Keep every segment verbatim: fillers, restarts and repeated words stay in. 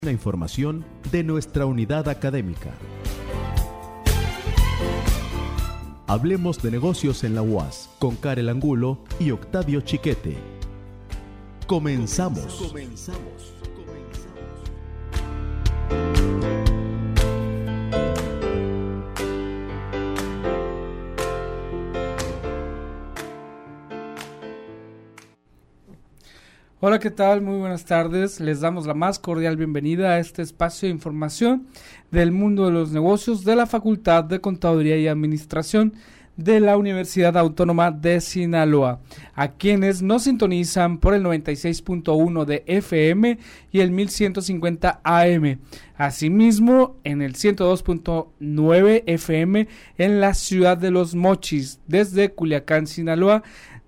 La información de nuestra unidad académica. Hablemos de negocios en la U A S con Karel Angulo y Octavio Chiquete. Comenzamos. Comenzamos. Hola, ¿qué tal? Muy buenas tardes. Les damos la más cordial bienvenida a este espacio de información del mundo de los negocios de la Facultad de Contaduría y Administración de la Universidad Autónoma de Sinaloa, a quienes nos sintonizan por el noventa y seis punto uno de F M y el mil ciento cincuenta A M. Asimismo, en el ciento dos punto nueve F M en la ciudad de Los Mochis, desde Culiacán, Sinaloa,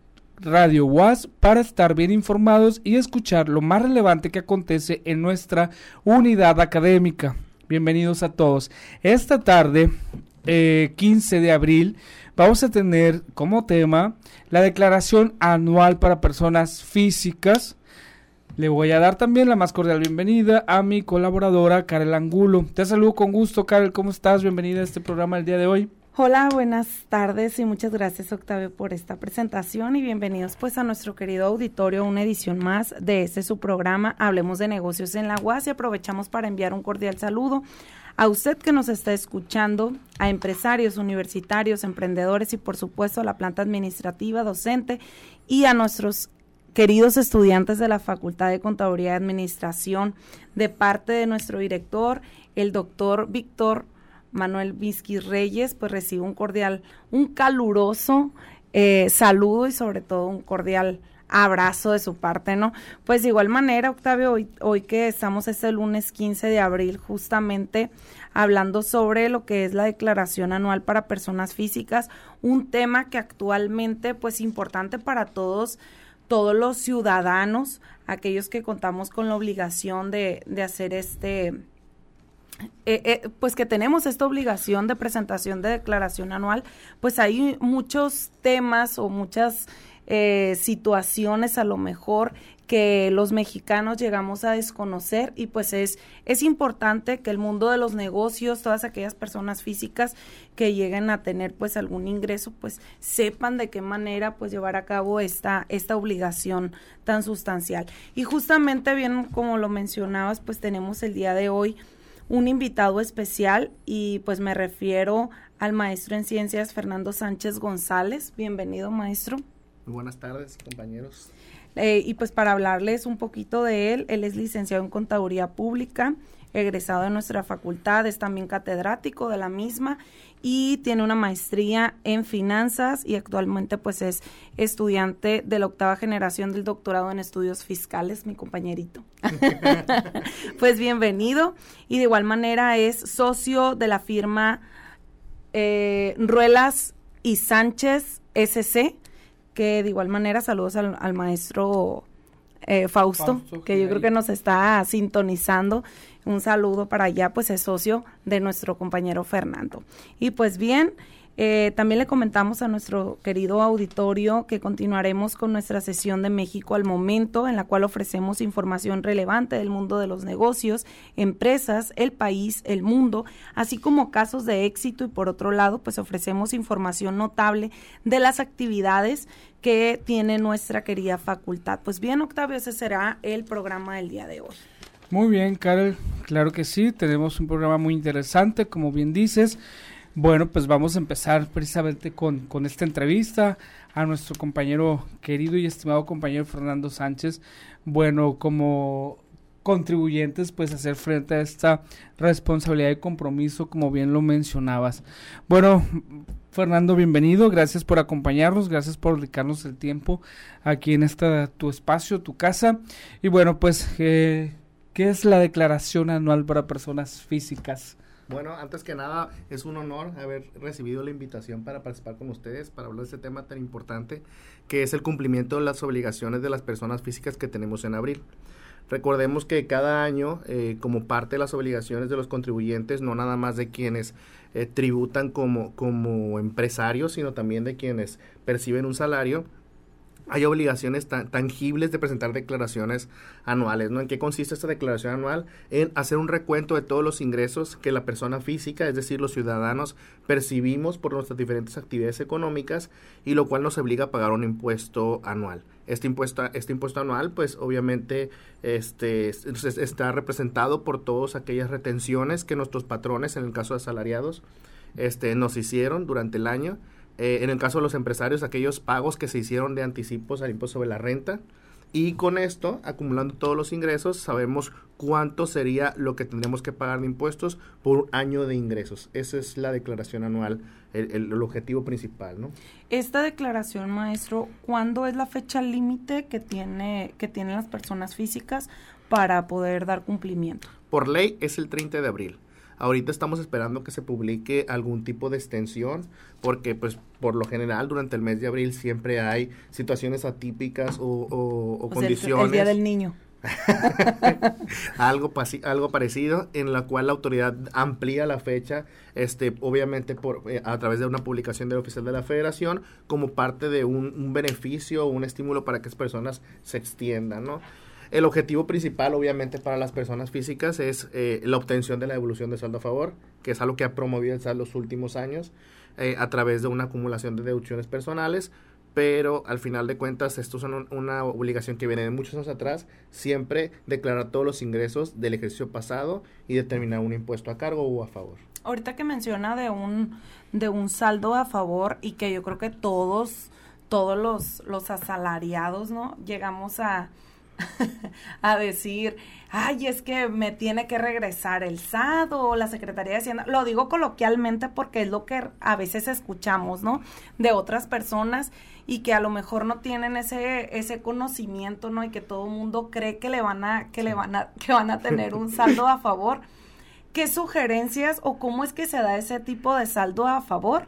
Radio U A S, para estar bien informados y escuchar lo más relevante que acontece en nuestra unidad académica. Bienvenidos a todos. Esta tarde, eh, quince de abril, vamos a tener como tema la declaración anual para personas físicas. Le voy a dar también la más cordial bienvenida a mi colaboradora Karel Angulo. Te saludo con gusto, Karel, ¿cómo estás? Bienvenida a este programa el día de hoy. Hola, buenas tardes y muchas gracias, Octavio, por esta presentación y bienvenidos pues a nuestro querido auditorio, una edición más de este su programa Hablemos de Negocios en la U A S, y aprovechamos para enviar un cordial saludo a usted que nos está escuchando, a empresarios, universitarios, emprendedores y por supuesto a la planta administrativa, docente y a nuestros queridos estudiantes de la Facultad de Contaduría y Administración, de parte de nuestro director, el doctor Víctor Manuel Vizqui Reyes. Pues recibo un cordial, un caluroso eh, saludo y sobre todo un cordial abrazo de su parte, ¿no? Pues de igual manera, Octavio, hoy, hoy que estamos este lunes quince de abril, justamente hablando sobre lo que es la declaración anual para personas físicas, un tema que actualmente pues importante para todos, todos los ciudadanos, aquellos que contamos con la obligación de, de hacer este... Eh, eh, pues que tenemos esta obligación de presentación de declaración anual, pues hay muchos temas o muchas eh, situaciones a lo mejor que los mexicanos llegamos a desconocer y pues es, es importante que el mundo de los negocios, todas aquellas personas físicas que lleguen a tener pues algún ingreso, pues sepan de qué manera pues llevar a cabo esta, esta obligación tan sustancial. Y justamente bien como lo mencionabas, pues tenemos el día de hoy un invitado especial y pues me refiero al maestro en ciencias Fernando Sánchez González. Bienvenido, maestro. Muy buenas tardes, compañeros. Eh, y pues para hablarles un poquito de él, él es licenciado en Contaduría Pública, egresado de nuestra facultad, es también catedrático de la misma y tiene una maestría en finanzas y actualmente pues es estudiante de la octava generación del doctorado en estudios fiscales, mi compañerito. Pues bienvenido, y de igual manera es socio de la firma eh, Ruelas y Sánchez S C, que de igual manera saludos al, al maestro eh, Fausto, Fausto, que yo creo que nos está sintonizando. Un saludo para allá, pues es socio de nuestro compañero Fernando. Y pues bien, eh, también le comentamos a nuestro querido auditorio que continuaremos con nuestra sesión de México al Momento, en la cual ofrecemos información relevante del mundo de los negocios, empresas, el país, el mundo, así como casos de éxito, y por otro lado, pues ofrecemos información notable de las actividades que tiene nuestra querida facultad. Pues bien, Octavio, ese será el programa del día de hoy. Muy bien, Karel, claro que sí, tenemos un programa muy interesante, como bien dices. Bueno, pues vamos a empezar precisamente con, con esta entrevista a nuestro compañero, querido y estimado compañero Fernando Sánchez. Bueno, como contribuyentes, pues hacer frente a esta responsabilidad y compromiso, como bien lo mencionabas. Bueno, Fernando, bienvenido, gracias por acompañarnos, gracias por dedicarnos el tiempo aquí en esta tu espacio, tu casa. Y bueno, pues, eh, ¿qué es la declaración anual para personas físicas? Bueno, antes que nada, es un honor haber recibido la invitación para participar con ustedes, para hablar de este tema tan importante, que es el cumplimiento de las obligaciones de las personas físicas que tenemos en abril. Recordemos que cada año, eh, como parte de las obligaciones de los contribuyentes, no nada más de quienes eh, tributan como, como empresarios, sino también de quienes perciben un salario, hay obligaciones tan, tangibles de presentar declaraciones anuales, ¿no? ¿En qué consiste esta declaración anual? En hacer un recuento de todos los ingresos que la persona física, es decir, los ciudadanos, percibimos por nuestras diferentes actividades económicas, y lo cual nos obliga a pagar un impuesto anual. Este impuesto, este impuesto anual, pues obviamente este, está representado por todas aquellas retenciones que nuestros patrones, en el caso de asalariados, este, nos hicieron durante el año. Eh, en el caso de los empresarios, aquellos pagos que se hicieron de anticipos al impuesto sobre la renta, y con esto, acumulando todos los ingresos, sabemos cuánto sería lo que tendremos que pagar de impuestos por un año de ingresos. Esa es la declaración anual, el, el, el objetivo principal, ¿no? Esta declaración, maestro, ¿cuándo es la fecha límite que tiene que tienen las personas físicas para poder dar cumplimiento? Por ley es el treinta de abril. Ahorita estamos esperando que se publique algún tipo de extensión, porque pues por lo general durante el mes de abril siempre hay situaciones atípicas o, o, o, o condiciones. Sea, el, el Día del Niño. algo, pasi- algo parecido, en la cual la autoridad amplía la fecha, este, obviamente por eh, a través de una publicación del oficial de la Federación, como parte de un, un beneficio o un estímulo para que las personas se extiendan, ¿no? El objetivo principal, obviamente, para las personas físicas es eh, la obtención de la devolución de saldo a favor, que es algo que ha promovido el S A T los últimos años, eh, a través de una acumulación de deducciones personales, pero al final de cuentas esto es un, una obligación que viene de muchos años atrás, siempre declarar todos los ingresos del ejercicio pasado y determinar un impuesto a cargo o a favor. Ahorita que menciona de un de un saldo a favor, y que yo creo que todos todos los los asalariados, ¿no?, llegamos a a decir, ay, es que me tiene que regresar el S A T o la Secretaría de Hacienda. Lo digo coloquialmente porque es lo que a veces escuchamos, ¿no?, de otras personas, y que a lo mejor no tienen ese ese conocimiento, ¿no?, y que todo el mundo cree que le van a que le van a que van a tener un saldo a favor. ¿Qué sugerencias o cómo es que se da ese tipo de saldo a favor?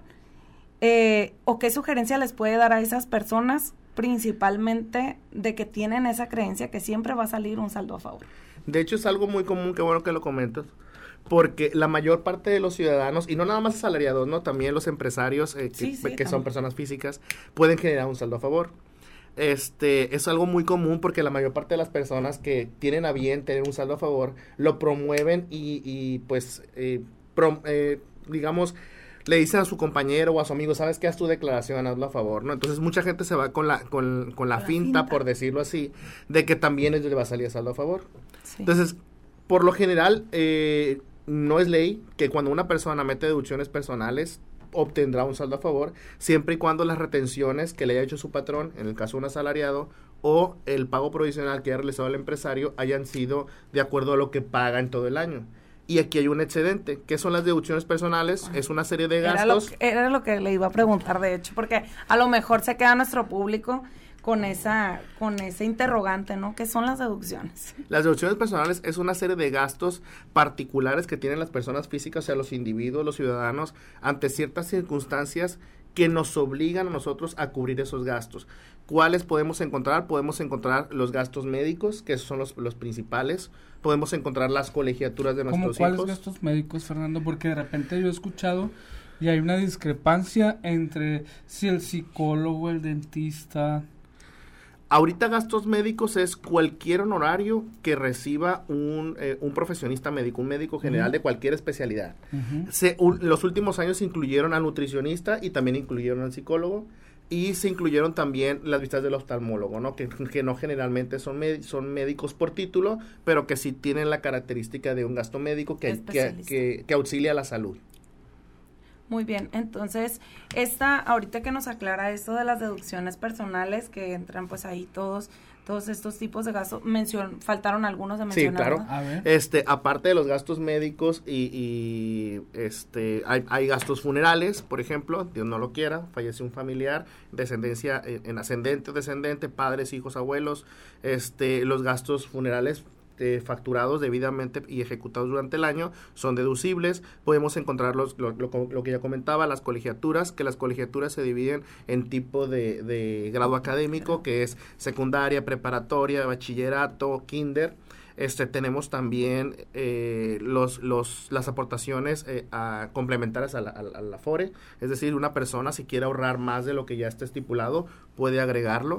Eh, o qué sugerencia les puede dar a esas personas, principalmente de que tienen esa creencia que siempre va a salir un saldo a favor? De hecho, es algo muy común, qué bueno que lo comentas, porque la mayor parte de los ciudadanos, y no nada más asalariados, ¿no?, también los empresarios, eh, que, sí, sí, que son personas físicas, pueden generar un saldo a favor. Este, es algo muy común porque la mayor parte de las personas que tienen a bien tener un saldo a favor, lo promueven y, y pues, eh, prom, eh, digamos, le dicen a su compañero o a su amigo, ¿sabes qué? Haz tu declaración, hazlo a favor, ¿no? Entonces mucha gente se va con la con, con la, la finta, finta, por decirlo así, de que también ellos le va a salir saldo a favor. Sí. Entonces, por lo general, eh, no es ley que cuando una persona mete deducciones personales obtendrá un saldo a favor, siempre y cuando las retenciones que le haya hecho su patrón, en el caso de un asalariado, o el pago provisional que haya realizado el empresario hayan sido de acuerdo a lo que paga en todo el año. Y aquí hay un excedente. ¿Qué son las deducciones personales? Es una serie de gastos. Era lo, que, era lo que le iba a preguntar, de hecho, porque a lo mejor se queda nuestro público con esa con ese interrogante, ¿no? ¿Qué son las deducciones? Las deducciones personales es una serie de gastos particulares que tienen las personas físicas, o sea, los individuos, los ciudadanos, ante ciertas circunstancias que nos obligan a nosotros a cubrir esos gastos. ¿Cuáles podemos encontrar? Podemos encontrar los gastos médicos, que son los, los principales. Podemos encontrar las colegiaturas de nuestros hijos. ¿Cómo cuáles gastos médicos, Fernando? Porque de repente yo he escuchado y hay una discrepancia entre si el psicólogo, el dentista. Ahorita gastos médicos es cualquier honorario que reciba un, eh, un profesionista médico, un médico general uh-huh. de cualquier especialidad. Uh-huh. Se, un, los últimos años incluyeron al nutricionista y también incluyeron al psicólogo, y se incluyeron también las visitas del oftalmólogo, ¿no? Que, que no generalmente son, med- son médicos por título, pero que sí tienen la característica de un gasto médico que, que, que, que auxilia a la salud. Muy bien, entonces, esta, ahorita que nos aclara esto de las deducciones personales, que entran pues ahí todos, todos estos tipos de gastos, mencion, faltaron algunos de mencionar. Sí, claro. ¿no? A ver. Este, aparte de los gastos médicos y, y este, hay, hay gastos funerales, por ejemplo, Dios no lo quiera, fallece un familiar, descendencia eh, en ascendente o descendente, padres, hijos, abuelos, este, los gastos funerales Eh, facturados debidamente y ejecutados durante el año son deducibles. Podemos encontrar los, lo, lo, lo que ya comentaba, las colegiaturas, que las colegiaturas se dividen en tipo de, de grado académico, que es secundaria, preparatoria, bachillerato, kinder. Este, tenemos también eh, los, los, las aportaciones eh, a, complementarias a la, a, a la Afore, es decir, una persona si quiere ahorrar más de lo que ya está estipulado, puede agregarlo.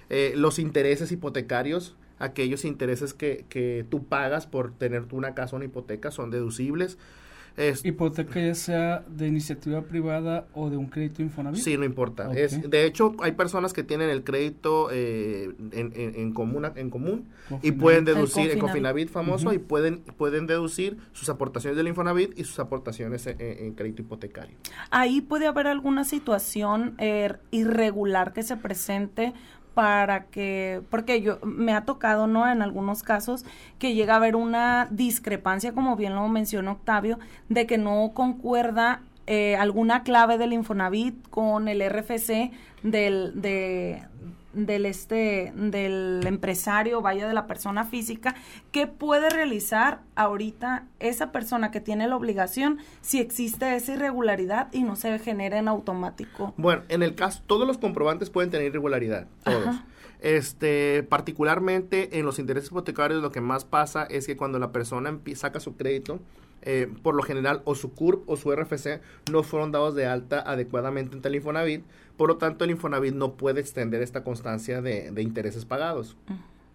Eh, los intereses hipotecarios, aquellos intereses que, que tú pagas por tener tú una casa o una hipoteca son deducibles. Es, ¿Hipoteca ya sea de iniciativa privada o de un crédito Infonavit? Sí, no importa. Okay. Es, de hecho, hay personas que tienen el crédito eh, en, en, en común, en común y pueden deducir, el Cofinavit famoso, uh-huh. y pueden, pueden deducir sus aportaciones del Infonavit y sus aportaciones en, en crédito hipotecario. Ahí puede haber alguna situación eh, irregular que se presente para que, porque yo me ha tocado, ¿no?, en algunos casos que llega a haber una discrepancia, como bien lo mencionó Octavio, de que no concuerda eh, alguna clave del Infonavit con el R F C del de del este del empresario, vaya, de la persona física. ¿Qué puede realizar ahorita esa persona que tiene la obligación si existe esa irregularidad y no se genera en automático? Bueno, en el caso, todos los comprobantes pueden tener irregularidad, todos. Ajá. Este, particularmente en los intereses hipotecarios, lo que más pasa es que cuando la persona empieza, saca su crédito, eh, por lo general o su C U R P o su R F C no fueron dados de alta adecuadamente ante el Infonavit, por lo tanto el Infonavit no puede extender esta constancia de, de intereses pagados. Uh.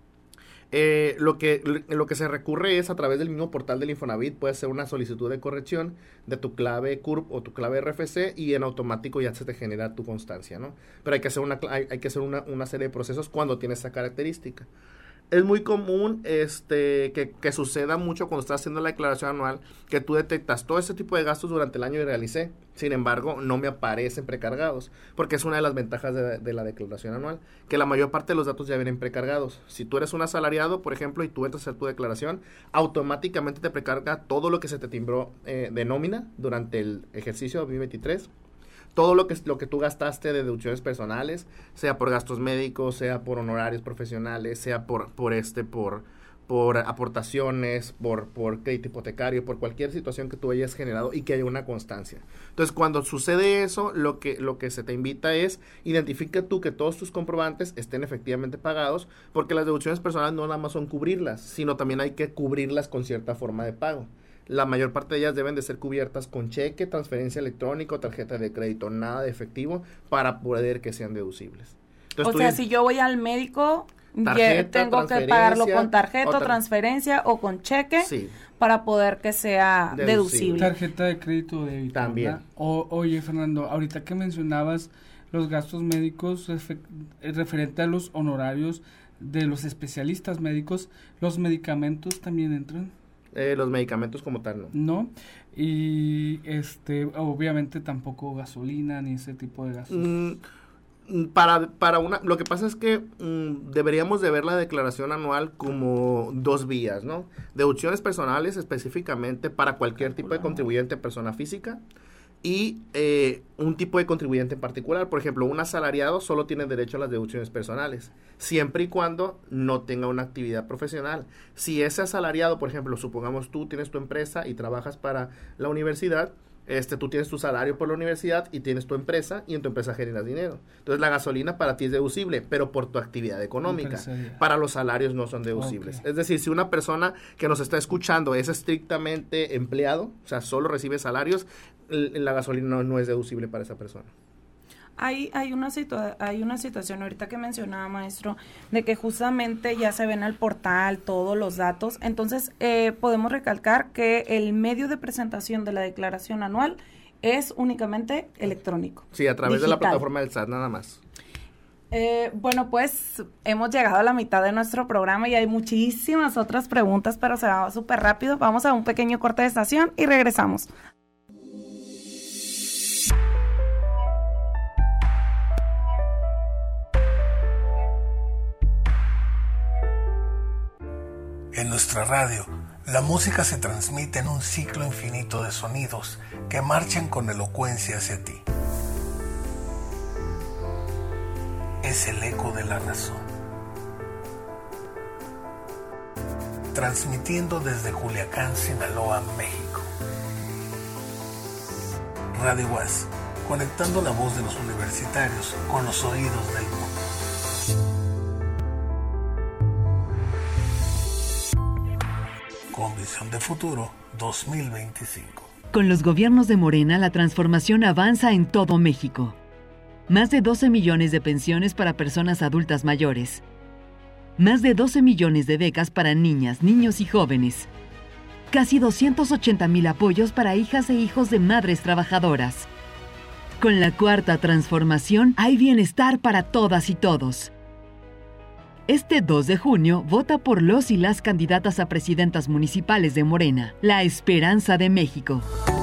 Eh, lo que lo que se recurre es a través del mismo portal del Infonavit, puede hacer una solicitud de corrección de tu clave C U R P o tu clave R F C y en automático ya se te genera tu constancia, ¿no? Pero hay que hacer una hay, hay que hacer una, una serie de procesos cuando tiene esa característica. Es muy común este que, que suceda mucho cuando estás haciendo la declaración anual, que tú detectas todo ese tipo de gastos durante el año y realicé. Sin embargo, no me aparecen precargados, porque es una de las ventajas de, de la declaración anual, que la mayor parte de los datos ya vienen precargados. Si tú eres un asalariado, por ejemplo, y tú entras a hacer tu declaración, automáticamente te precarga todo lo que se te timbró eh, de nómina durante el ejercicio dos mil veintitrés. Todo lo que, lo que tú gastaste de deducciones personales, sea por gastos médicos, sea por honorarios profesionales, sea por, por este, por, por aportaciones, por, por crédito hipotecario, por cualquier situación que tú hayas generado y que haya una constancia. Entonces, cuando sucede eso, lo que, lo que se te invita es, identifica tú que todos tus comprobantes estén efectivamente pagados, porque las deducciones personales no nada más son cubrirlas, sino también hay que cubrirlas con cierta forma de pago. La mayor parte de ellas deben de ser cubiertas con cheque, transferencia electrónica o tarjeta de crédito, nada de efectivo, para poder que sean deducibles. Entonces, o sea, si yo voy al médico, tarjeta, tengo que pagarlo con tarjeta, o tra- transferencia o con cheque, sí, para poder que sea deducible. deducible. Tarjeta de crédito o débito. También. O, oye, Fernando, ahorita que mencionabas los gastos médicos refer- referente a los honorarios de los especialistas médicos, ¿los medicamentos también entran? Eh, los medicamentos como tal, no. No, y este, obviamente tampoco gasolina ni ese tipo de gastos. Mm, para, para una, lo que pasa es que mm, deberíamos de ver la declaración anual como dos vías, ¿no? Deducciones personales específicamente para cualquier tipo de contribuyente persona física y eh, un tipo de contribuyente en particular. Por ejemplo, un asalariado solo tiene derecho a las deducciones personales, siempre y cuando no tenga una actividad profesional. Si ese asalariado, por ejemplo, supongamos tú tienes tu empresa y trabajas para la universidad, este, tú tienes tu salario por la universidad y tienes tu empresa y en tu empresa generas dinero. Entonces la gasolina para ti es deducible, pero por tu actividad económica. Para los salarios no son deducibles. Okay. Es decir, si una persona que nos está escuchando es estrictamente empleado, o sea, solo recibe salarios, la gasolina no, no es deducible para esa persona. Hay, hay, una situa- hay una situación ahorita que mencionaba, maestro, de que justamente ya se ven al portal todos los datos. Entonces, eh, podemos recalcar que el medio de presentación de la declaración anual es únicamente electrónico. Sí, a través digital. de la plataforma del S A T, nada más. Eh, bueno, pues hemos llegado a la mitad de nuestro programa y hay muchísimas otras preguntas, pero se va súper rápido. Vamos a un pequeño corte de estación y regresamos. En nuestra radio, la música se transmite en un ciclo infinito de sonidos que marchan con elocuencia hacia ti. Es el eco de la razón. Transmitiendo desde Culiacán, Sinaloa, México. Radio UAS, conectando la voz de los universitarios con los oídos del mundo. Con visión de futuro dos mil veinticinco. Con los gobiernos de Morena, la transformación avanza en todo México. más de doce millones de pensiones para personas adultas mayores, más de doce millones de becas para niñas, niños y jóvenes, casi doscientos ochenta mil apoyos para hijas e hijos de madres trabajadoras. Con la Cuarta Transformación hay bienestar para todas y todos. Este dos de junio, vota por los y las candidatas a presidentas municipales de Morena, la esperanza de México.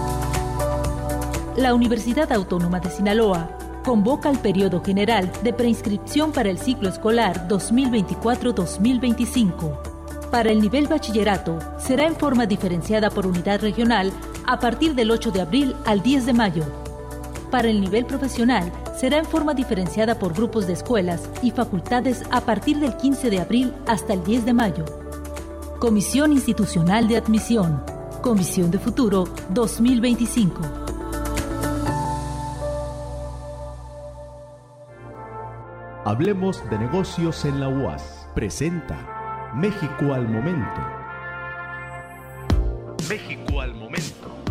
La Universidad Autónoma de Sinaloa convoca el periodo general de preinscripción para el ciclo escolar dos mil veinticuatro dos mil veinticinco. Para el nivel bachillerato, será en forma diferenciada por unidad regional a partir del ocho de abril al diez de mayo. Para el nivel profesional, será en forma diferenciada por grupos de escuelas y facultades a partir del quince de abril hasta el diez de mayo. Comisión Institucional de Admisión. Comisión de Futuro dos mil veinticinco. Hablemos de negocios en la U A S. Presenta México al momento. México al momento.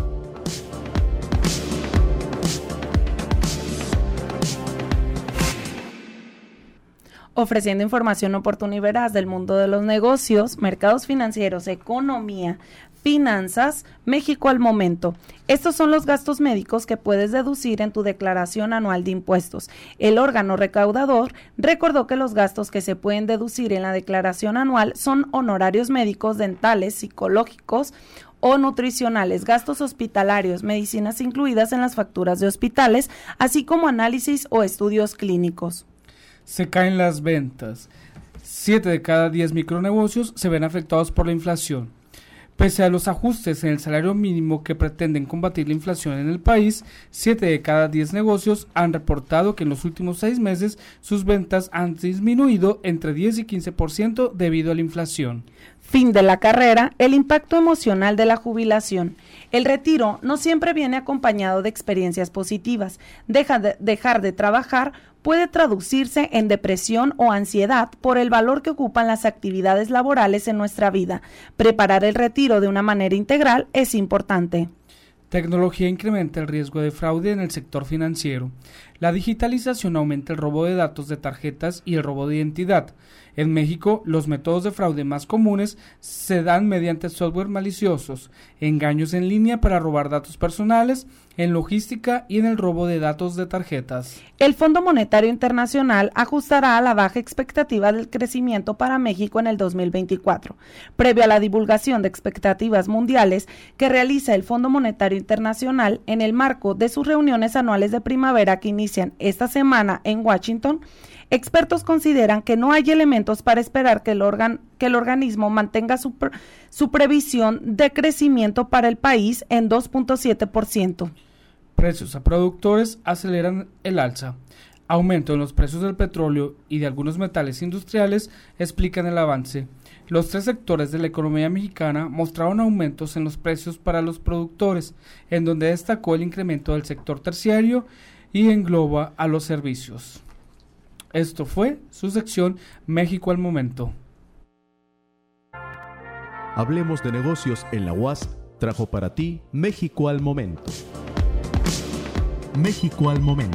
Ofreciendo información oportuna y veraz del mundo de los negocios, mercados financieros, economía, finanzas, México al momento. Estos son los gastos médicos que puedes deducir en tu declaración anual de impuestos. El órgano recaudador recordó que los gastos que se pueden deducir en la declaración anual son honorarios médicos, dentales, psicológicos o nutricionales, gastos hospitalarios, medicinas incluidas en las facturas de hospitales, así como análisis o estudios clínicos. Se caen las ventas. Siete de cada diez micronegocios se ven afectados por la inflación. Pese a los ajustes en el salario mínimo que pretenden combatir la inflación en el país, siete de cada diez negocios han reportado que en los últimos seis meses sus ventas han disminuido entre diez y quince por ciento debido a la inflación. Fin de la carrera, el impacto emocional de la jubilación. El retiro no siempre viene acompañado de experiencias positivas. Deja de, dejar de trabajar puede traducirse en depresión o ansiedad por el valor que ocupan las actividades laborales en nuestra vida. Preparar el retiro de una manera integral es importante. Tecnología incrementa el riesgo de fraude en el sector financiero. La digitalización aumenta el robo de datos de tarjetas y el robo de identidad. En México, los métodos de fraude más comunes se dan mediante software maliciosos, engaños en línea para robar datos personales, en logística y en el robo de datos de tarjetas. El Fondo Monetario Internacional ajustará a la baja expectativa del crecimiento para México en el dos mil veinticuatro. Previo a la divulgación de expectativas mundiales que realiza el Fondo Monetario Internacional en el marco de sus reuniones anuales de primavera que inician esta semana en Washington, expertos consideran que no hay elementos para esperar que el, organ, que el organismo mantenga su, su previsión de crecimiento para el país en dos punto siete por ciento. Precios a productores aceleran el alza. Aumento en los precios del petróleo y de algunos metales industriales explican el avance. Los tres sectores de la economía mexicana mostraron aumentos en los precios para los productores, en donde destacó el incremento del sector terciario y engloba a los servicios. Esto fue su sección México al momento. Hablemos de negocios en la U A S trajo para ti México al momento. México al momento.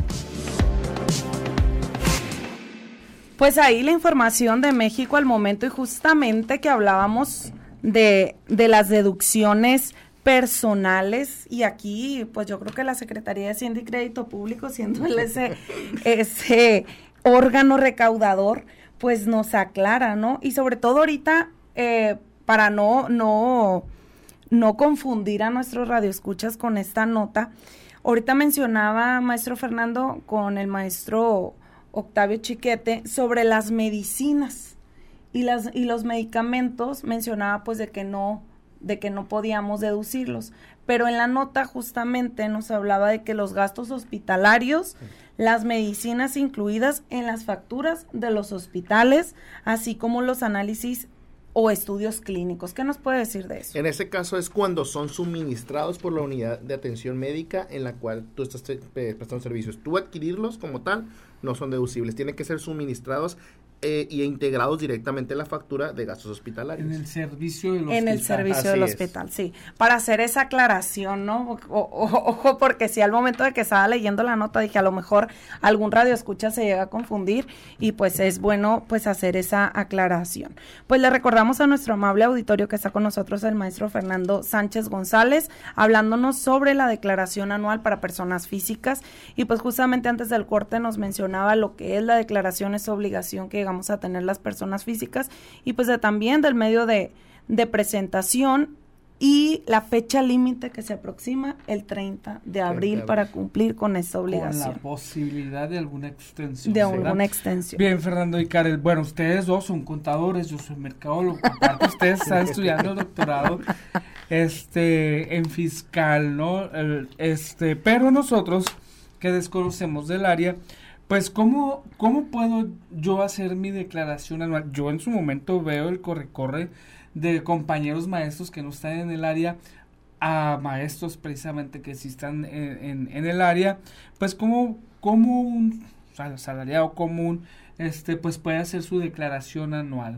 Pues ahí la información de México al momento, y justamente que hablábamos de, de las deducciones personales, y aquí pues yo creo que la Secretaría de Hacienda y Crédito Público, siendo el ese, ese órgano recaudador, pues nos aclara, ¿no? Y sobre todo ahorita, eh, para no, no, no confundir a nuestros radioescuchas con esta nota, ahorita mencionaba, maestro Fernando, con el maestro Octavio Chiquete, sobre las medicinas y las y los medicamentos, mencionaba pues de que no, de que no podíamos deducirlos, pero en la nota justamente nos hablaba de que los gastos hospitalarios, las medicinas incluidas en las facturas de los hospitales, así como los análisis o estudios clínicos. ¿Qué nos puede decir de eso? En ese caso es cuando son suministrados por la unidad de atención médica en la cual tú estás eh, prestando servicios. Tú adquirirlos como tal no son deducibles, tienen que ser suministrados eh, y integrados directamente en la factura de gastos hospitalarios. En el servicio del hospital. En el servicio Así del es. hospital, sí. Para hacer esa aclaración, ¿no? O- o- Ojo, porque si al momento de que estaba leyendo la nota dije, a lo mejor algún radioescucha se llega a confundir y pues es bueno pues hacer esa aclaración. Pues le recordamos a nuestro amable auditorio que está con nosotros el maestro Fernando Sánchez González, hablándonos sobre la declaración anual para personas físicas y pues justamente antes del corte nos mencionaba lo que es la declaración, esa obligación que llegamos a tener las personas físicas y pues de, también del medio de, de presentación y la fecha límite que se aproxima el treinta de abril para cumplir con esta Con obligación. la posibilidad de alguna extensión. De ¿verdad? alguna extensión. Bien, Fernando y Karel, bueno, ustedes dos son contadores, yo soy mercadólogo, aparte ustedes están estudiando el doctorado este, en fiscal, ¿no? El, este, pero nosotros que desconocemos del área, pues ¿cómo, cómo puedo yo hacer mi declaración anual? Yo en su momento veo el corre-corre de compañeros maestros que no están en el área a maestros precisamente que sí están en, en, en el área, pues como, como un salariado común este pues puede hacer su declaración anual.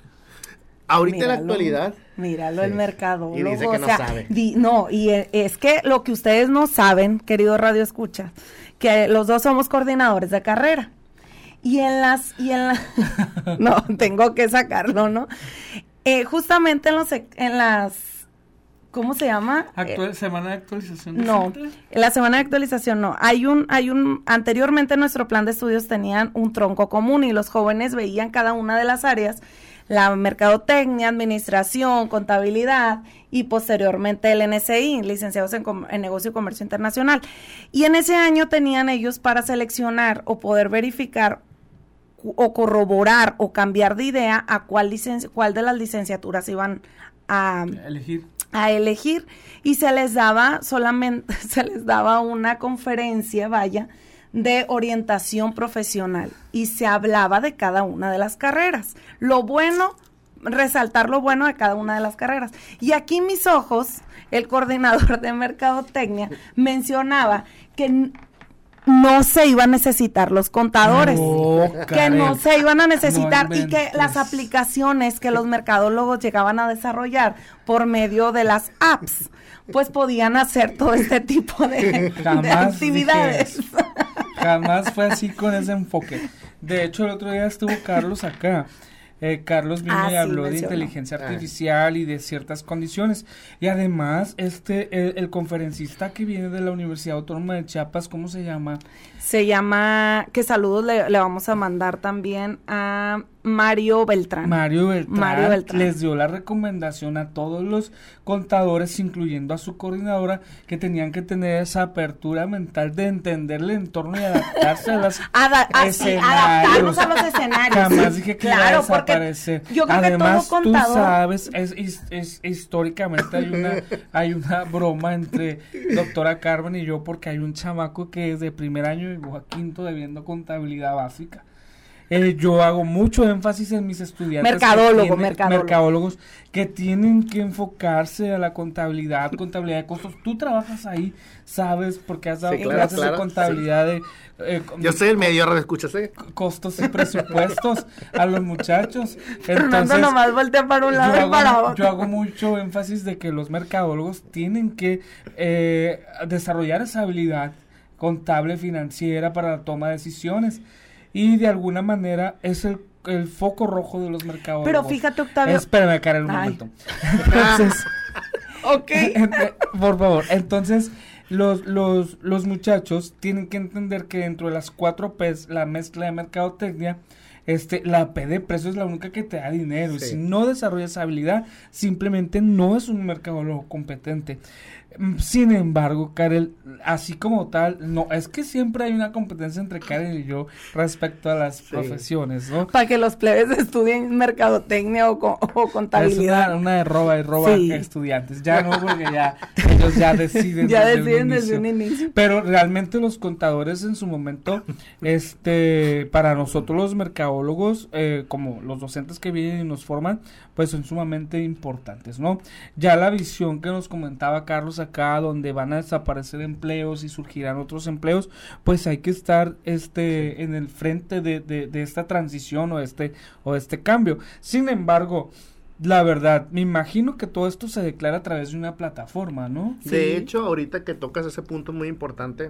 Ahorita en la Míralo, actualidad. Míralo, Sí. el mercadólogo. Y dice que o no sea, sabe. di- no, y e- es que lo que ustedes no saben, querido Radio Escucha, que los dos somos coordinadores de carrera. Y en las, y en la, no, tengo que sacarlo, ¿no? Eh, justamente en los, sec- en las, ¿cómo se llama? Actual, semana de actualización. No, docente. en la semana de actualización no. Hay un, hay un, anteriormente en nuestro plan de estudios tenían un tronco común y los jóvenes veían cada una de las áreas, la mercadotecnia, administración, contabilidad y posteriormente el N S I, licenciados en, com- en negocio y comercio internacional. Y en ese año tenían ellos para seleccionar o poder verificar cu- o corroborar o cambiar de idea a cuál licen- cuál de las licenciaturas iban a Elegir. a elegir y se les daba solamente, se les daba una conferencia, vaya, de orientación profesional y se hablaba de cada una de las carreras. Lo bueno, resaltar lo bueno de cada una de las carreras. Y aquí mis ojos, el coordinador de mercadotecnia mencionaba que n- no se iban a necesitar los contadores, No, que Karen, no se iban a necesitar no y que las inventes. aplicaciones que los mercadólogos llegaban a desarrollar por medio de las apps, pues podían hacer todo este tipo de, de Jamás actividades. dije Jamás fue así con ese enfoque. De hecho, el otro día estuvo Carlos acá. Eh, Carlos vino Ah, y sí, habló de mencionó. inteligencia Ah. artificial y de ciertas condiciones. Y además, este, el, el conferencista que viene de la Universidad Autónoma de Chiapas, ¿cómo se llama? Se llama, que saludos le, le vamos a mandar también a Mario Beltrán. Mario Beltrán, Mario Beltrán. les dio la recomendación a todos los contadores, incluyendo a su coordinadora, que tenían que tener esa apertura mental de entender el entorno y adaptarse a las Ada- ah, sí, adaptarnos a los escenarios. Jamás dije que Claro, iba a porque desaparecer. yo creo que Además, todo tú contador- sabes, es, es, es- históricamente hay una hay una broma entre doctora Carmen y yo, porque hay un chamaco que es de primer año y llegó a quinto debiendo contabilidad básica. Eh, yo hago mucho énfasis en mis estudiantes. Mercadólogo, que tienen- mercadólogo. mercadólogos que tienen que enfocarse a la contabilidad, contabilidad de costos. Tú trabajas ahí, sabes, porque has dado Sí, claro, clases claro, de contabilidad de eh, Yo soy el medio, ahora escuchas, ¿eh? costos y presupuestos a los muchachos. Fernando Entonces, nomás voltea para un lado yo y hago, para otro. yo hago mucho énfasis de que los mercadólogos tienen que eh, desarrollar esa habilidad contable financiera para la toma de decisiones, y de alguna manera es el, el foco rojo de los mercadólogos. Pero fíjate, Octavio. Espérame, Karen, un Ay. momento. Entonces, Ok. por favor, entonces los, los, los muchachos tienen que entender que dentro de las cuatro P's, la mezcla de mercadotecnia, este, la P de precio es la única que te da dinero. Y Sí. si no desarrollas esa habilidad, simplemente no es un mercadólogo competente. Mm, Sin embargo, Karel, así como tal, no, es que siempre hay una competencia entre Karel y yo respecto a las profesiones, ¿no? Para que los plebes estudien mercadotecnia o, co- o Es contabilidad. una, una de roba y roba Sí. estudiantes. Ya no, porque ya ellos ya deciden. Ya desde un deciden desde inicio. un inicio. Pero realmente los contadores en su momento, este, para nosotros los mercadólogos, mercadólogos, eh, como los docentes que vienen y nos forman, pues son sumamente importantes, ¿no? Ya la visión que nos comentaba Carlos acá, donde van a desaparecer empleos y surgirán otros empleos, pues hay que estar este en el frente de, de, de esta transición o este, o este cambio. Sin embargo, la verdad, me imagino que todo esto se declara a través de una plataforma, ¿no? De Sí. hecho, ahorita que tocas ese punto muy importante,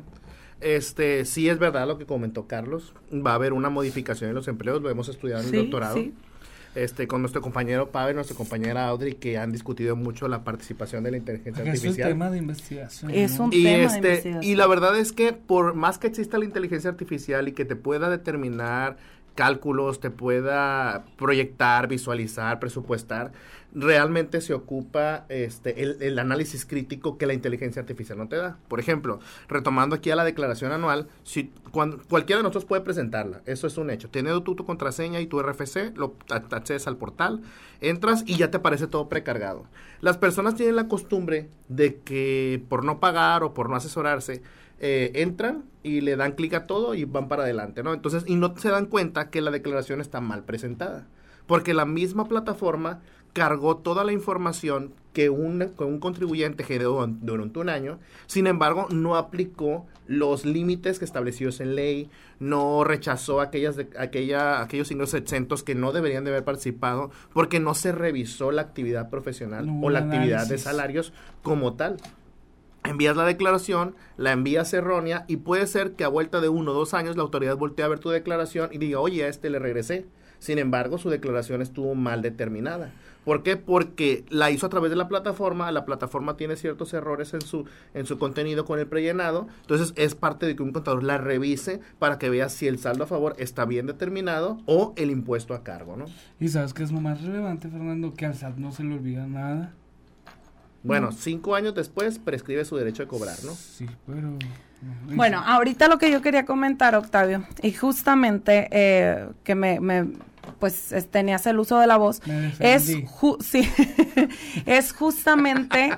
este, sí es verdad lo que comentó Carlos, va a haber una modificación en los empleos, lo hemos estudiado en el Sí, doctorado, sí. este, con nuestro compañero Pavel, nuestra compañera Audrey, que han discutido mucho la participación de la inteligencia Porque es un artificial. tema de investigación, Es ¿no? un Y tema de este, investigación. y la verdad es que por más que exista la inteligencia artificial y que te pueda determinar cálculos, te pueda proyectar, visualizar, presupuestar, realmente se ocupa este el, el análisis crítico que la inteligencia artificial no te da. Por ejemplo, retomando aquí a la declaración anual, si cuando, cualquiera de nosotros puede presentarla, eso es un hecho. Teniendo tú tu contraseña y tu R F C, lo accedes al portal, entras y ya te aparece todo precargado. Las personas tienen la costumbre de que por no pagar o por no asesorarse, Eh, entran y le dan clic a todo y van para adelante, ¿no? Entonces, y no se dan cuenta que la declaración está mal presentada, porque la misma plataforma cargó toda la información que un, que un contribuyente generó durante un año, sin embargo, no aplicó los límites que establecidos en ley, no rechazó aquellas de, aquella, aquellos ingresos exentos que no deberían de haber participado, porque no se revisó la actividad profesional No, o la un actividad de análisis. salarios como tal. Envías la declaración, la envías errónea y puede ser que a vuelta de uno o dos años la autoridad voltee a ver tu declaración y diga, oye, a este le regresé. Sin embargo, su declaración estuvo mal determinada. ¿Por qué? Porque la hizo a través de la plataforma, la plataforma tiene ciertos errores en su en su contenido con el prellenado, entonces es parte de que un contador la revise para que vea si el saldo a favor está bien determinado o el impuesto a cargo, ¿no? Y sabes que es lo más relevante, Fernando, que al S A T no se le olvida nada. Bueno, cinco años después prescribe su derecho de cobrar, ¿no? Sí, pero... no, Bueno, ahorita lo que yo quería comentar, Octavio, y justamente eh, que me, me pues es- tenías el uso de la voz, Me es, defendí. ju- sí, es justamente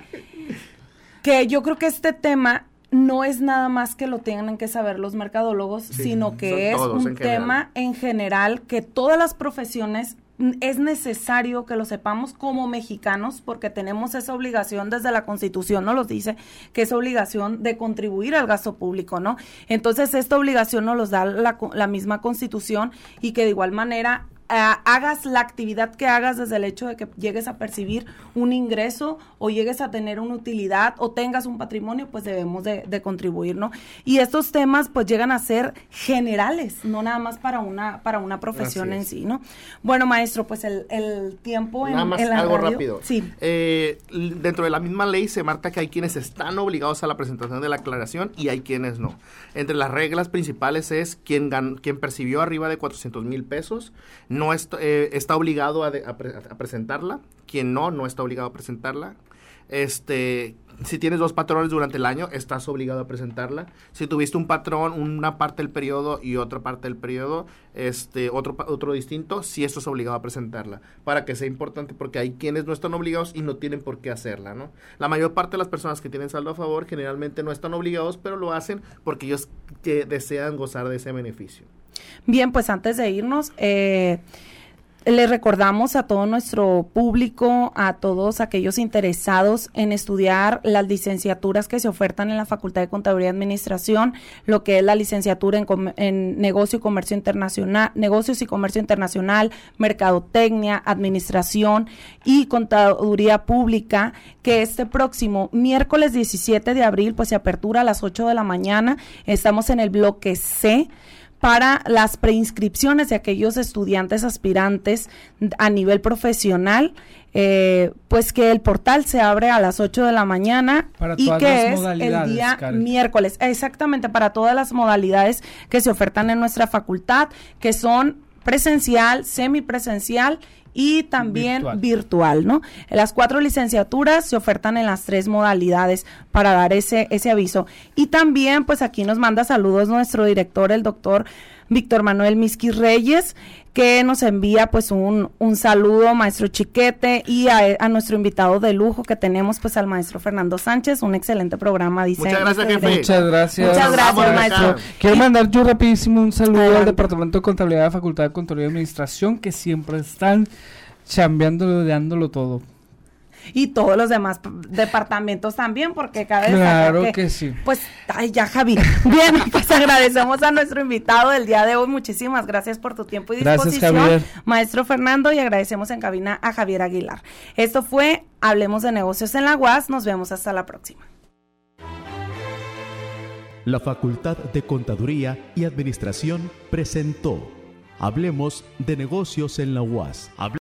que yo creo que este tema no es nada más que lo tengan que saber los mercadólogos, Sí, sino que son es todos un en general. tema en general que todas las profesiones mm, es necesario que lo sepamos como mexicanos porque tenemos esa obligación desde la Constitución, nos lo dice, que es obligación de contribuir al gasto público, ¿no? Entonces esta obligación nos los da la, co- la misma Constitución y que de igual manera ah, hagas la actividad que hagas desde el hecho de que llegues a percibir un ingreso o llegues a tener una utilidad o tengas un patrimonio, pues debemos de, de contribuir, ¿no? Y estos temas pues llegan a ser generales, no nada más para una para una profesión Así en es. sí, ¿no? Bueno, maestro, pues el, el tiempo en, Nada más en la algo radio- rápido. Sí. Eh, l- dentro de la misma ley se marca que hay quienes están obligados a la presentación de la aclaración y hay quienes no. Entre las reglas principales es quien, gan- quien percibió arriba de cuatrocientos mil pesos no est- eh, está obligado a, de- a pre- a presentarla. Quien no, no está obligado a presentarla. Este, si tienes dos patrones durante el año, estás obligado a presentarla. Si tuviste un patrón, una parte del periodo y otra parte del periodo, este, otro pa- otro distinto, sí estás obligado a presentarla. Para que sea importante, porque hay quienes no están obligados y no tienen por qué hacerla, ¿no? La mayor parte de las personas que tienen saldo a favor generalmente no están obligados, pero lo hacen porque ellos que desean gozar de ese beneficio. Bien, pues antes de irnos, eh, les recordamos a todo nuestro público, a todos aquellos interesados en estudiar las licenciaturas que se ofertan en la Facultad de Contaduría y Administración, lo que es la licenciatura en, com- en Negocio y Comercio Internacional, Negocios y Comercio Internacional, Mercadotecnia, Administración y Contaduría Pública, que este próximo miércoles diecisiete de abril, pues se apertura a las ocho de la mañana. Estamos en el bloque C para las preinscripciones de aquellos estudiantes aspirantes a nivel profesional, eh, pues que el portal se abre a las ocho de la mañana Para y todas que las es el modalidades, día Karen. miércoles, exactamente, para todas las modalidades que se ofertan en nuestra facultad, que son presencial, semipresencial y también Virtual. virtual, ¿no? Las cuatro licenciaturas se ofertan en las tres modalidades para dar ese, ese aviso. Y también, pues aquí nos manda saludos nuestro director, el doctor Víctor Manuel Misquis Reyes, que nos envía pues un, un saludo, maestro Chiquete, y a, a nuestro invitado de lujo que tenemos, pues al maestro Fernando Sánchez, un excelente programa, dice. Muchas gracias, este jefe. Muchas gracias. Muchas gracias, Vamos, maestro. acá. Quiero mandar yo rapidísimo un saludo Adelante. al Departamento de Contabilidad de la Facultad de Contaduría y Administración, que siempre están chambeándolo, dándolo todo. Y todos los demás p- departamentos también, porque cabe destacar Claro que, que sí. pues, ay, ya, Javi. Bien, pues agradecemos a nuestro invitado del día de hoy. Muchísimas gracias por tu tiempo y Gracias, disposición, Javier. maestro Fernando, y agradecemos en cabina a Javier Aguilar. Esto fue Hablemos de Negocios en la U A S. Nos vemos hasta la próxima. La Facultad de Contaduría y Administración presentó Hablemos de Negocios en la U A S.